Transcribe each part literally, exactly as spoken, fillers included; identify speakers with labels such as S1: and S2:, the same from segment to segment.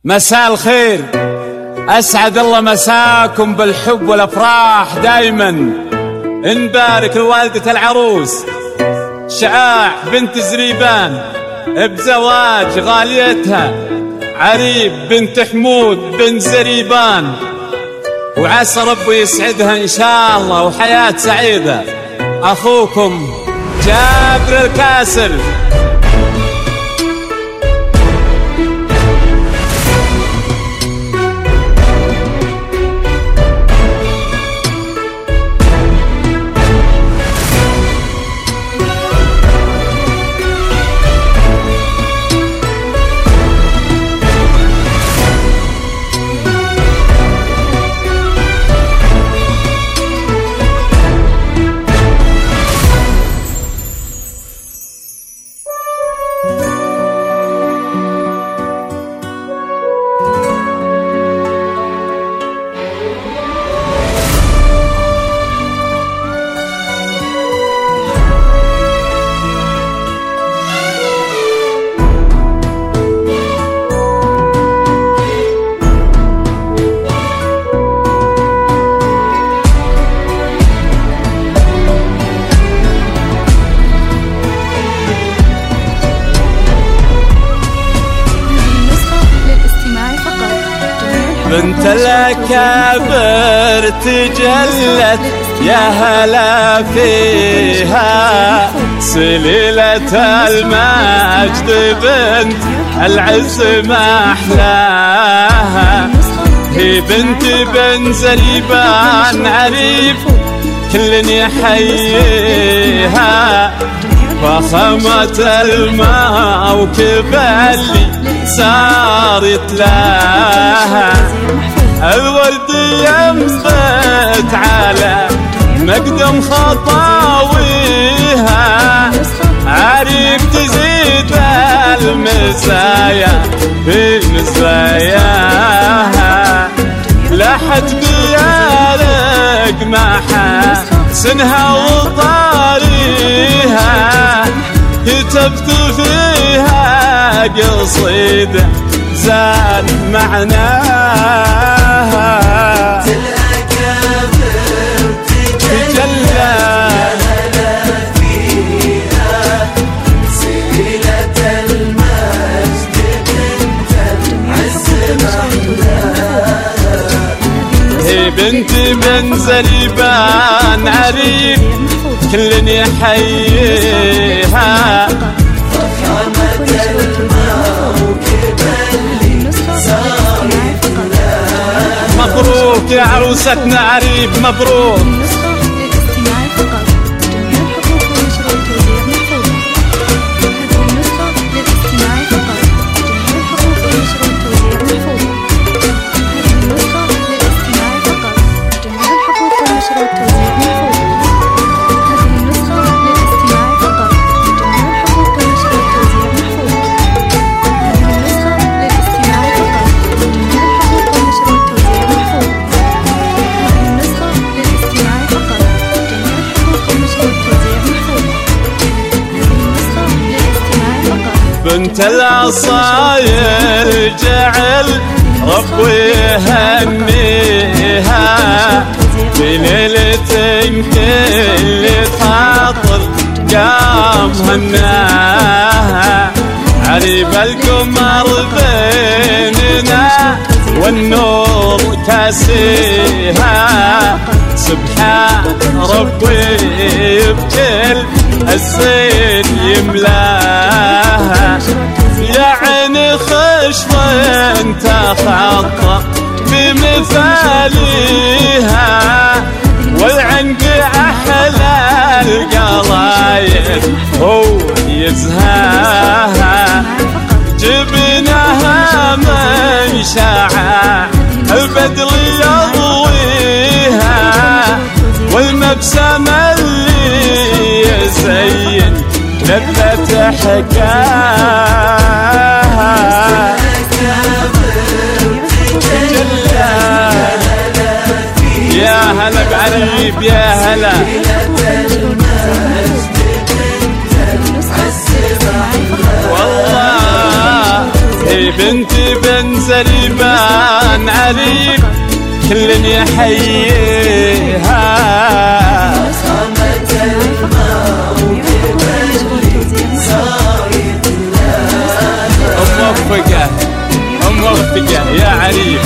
S1: مساء الخير، أسعد الله مساكم بالحب والأفراح دايما. نبارك لوالدة العروس شعاع بنت زريبان بزواج غاليتها عريب بنت حمود بن زريبان، وعسى ربي يسعدها إن شاء الله وحياة سعيدة. أخوكم جابر الكاسل. بنت الأكابر تجلت يا هلا فيها، سليلة المجد بنت العز ما أحلاها. هي بنت بن زريبان عريف كل يحييها، فخمة الموكب اللي صارت لها. الورد ينبت على مقدم خطاويها، عريف تزيد المزايا في مزاياها. لحت بيارق محاسنها وطاريها، كتبت فيها قصيدة زاد معناها.
S2: الأكابر تجلى فيها، سليلة المجد بنت العز محلاها.
S1: هي بنت بن زريبان عريف كل يحييها،
S2: فخامة الموكب اللي صارت لها.
S1: مبروك يا عروستنا عريف، مبروك. بنت الأصايل جعل ربي يهنيها، في ليلة كل خاطر قام هناها. عريب القمر بيننا والنور كاسيها، سبحان ربي بكل الزين يملاها. يا عيني خشط انت خطة بمثاليها، والعنق احلى القرايب هو يزهاها. جبناها من شاع البدر يضويها، والمبسم اللي يزين لذة حكاها. يا هلا بعريب يا هلا. والله بنت بن زريبان عريب كل يحييها.
S2: صامت الموكب اللي صايد لها
S1: موفقة موفقة يا عريب.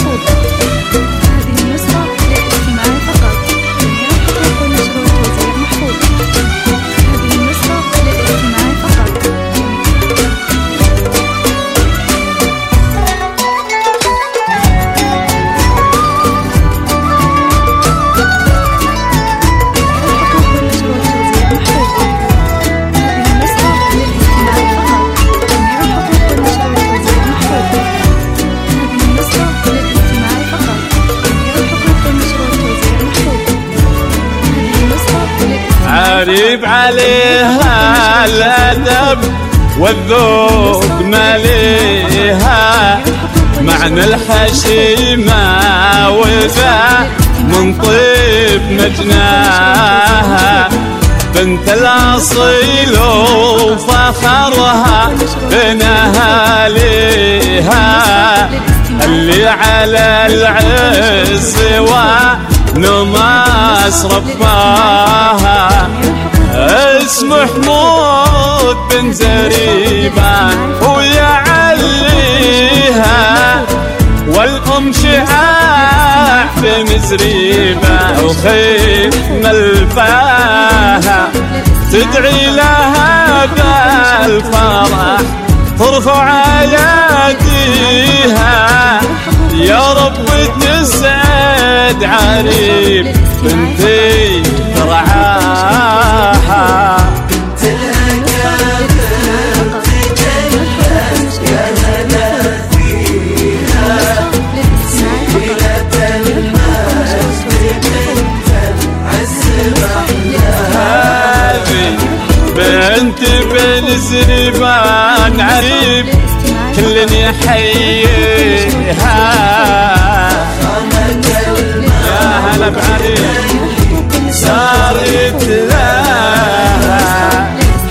S1: عريب عليها الأدب والذوق مليها معنى الحشيمة وذا من طيب مجناها. بنت الأصيل وفخرها بين أهاليها اللي على العز ونماس رباها. اسمه حمود بن زريبان ويعليها والأم شعاع بن زريبة وخيف ملفاها. تدعي لها بالفرح ترفع يديها يا رب تسعد عريب بنتي ترعاها.
S2: بنت الأكابر تجلت يا هلا فيها سيلة المجد بنت العز محلاها.
S1: هذه بنت بن زريبان عريب كل يحييها. يا هلا بعريب صارت لها.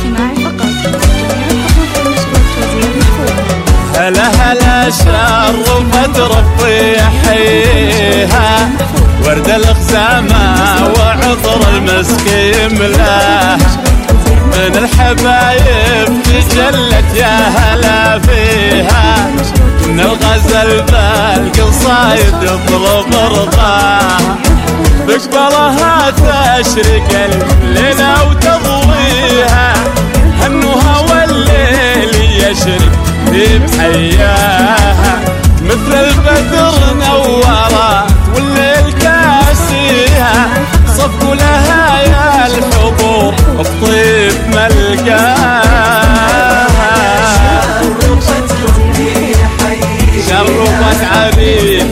S1: هلا هلا شرفت ربي يحييها ورد الخزامة وعطر المسك يملاها. من الحبايب تجلت يا هلا فيها من الغزل بالقصايد يطلب رضاها. بقبلها تشرق الليلة وتضويها هنوها والليل يشرق بحياها. مثل البدر نورت والليل كاسيها صفوا لها يا الحبوب الطيب ملقاها. شرفت عريب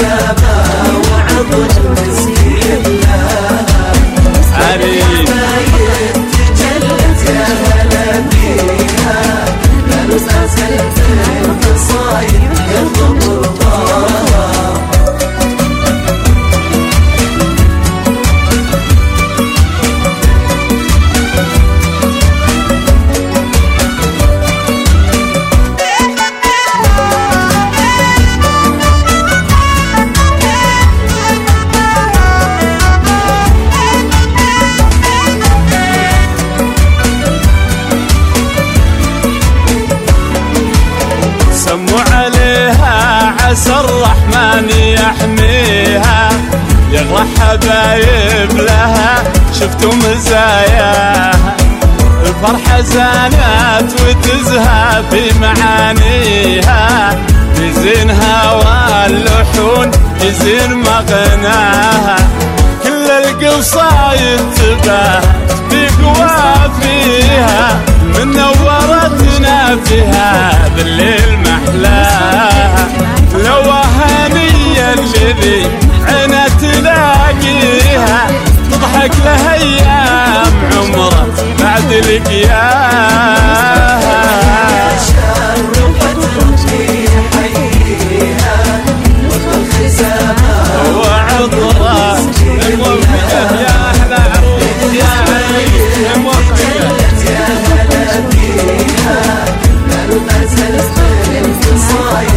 S1: عريب عسى الرحمن يحميها يغرى حبايب لها شفتوا مزاياها. الفرحة زانت وتزهى في معانيها يزينها واللحون يزين مغناها. كل القصايد تبات بقوافيها من نورتنا فيها بالليل محلاها. لو هنية الذي عينها تلاقيها تضحك لها ايام عمره بعد لقياها. وعطرة الموفقة يا احلى عروس يا عريس الموفقة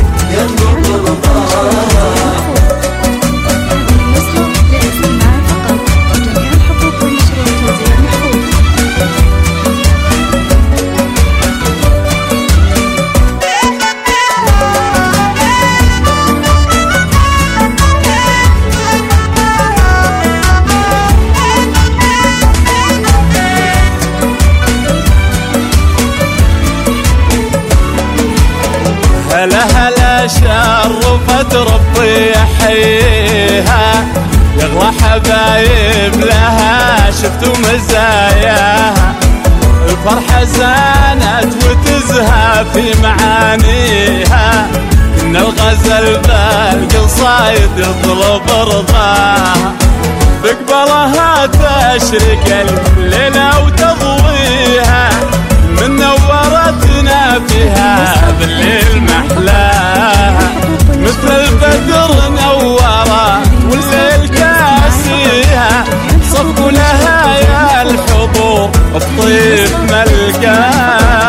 S1: لها لا شرفت ربي يحييها، يغلى حبايب لها شفتوا مزاياها، الفرحة زانت وتزهى في معانيها، إن الغزل بالقصايد يطلب رضاها، بقبلها تشرق الليلة وتضويها، من نورتنا فيها بالليل محلاها، مثل البدر نورة والليل كاسيها، صفوا لها يا الحضور الطيف ملقاها.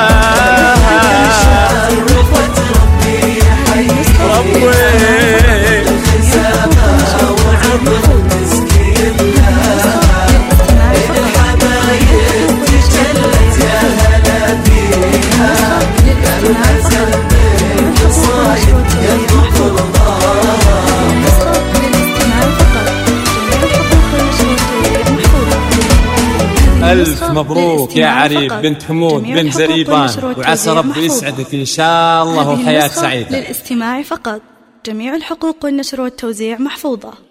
S1: ألف مبروك يا عريب بنت حمود بن زريبان، وعسى ربي يسعدك إن شاء الله وحياة سعيدة.
S2: للاستماع فقط، جميع الحقوق والنشر والتوزيع محفوظة.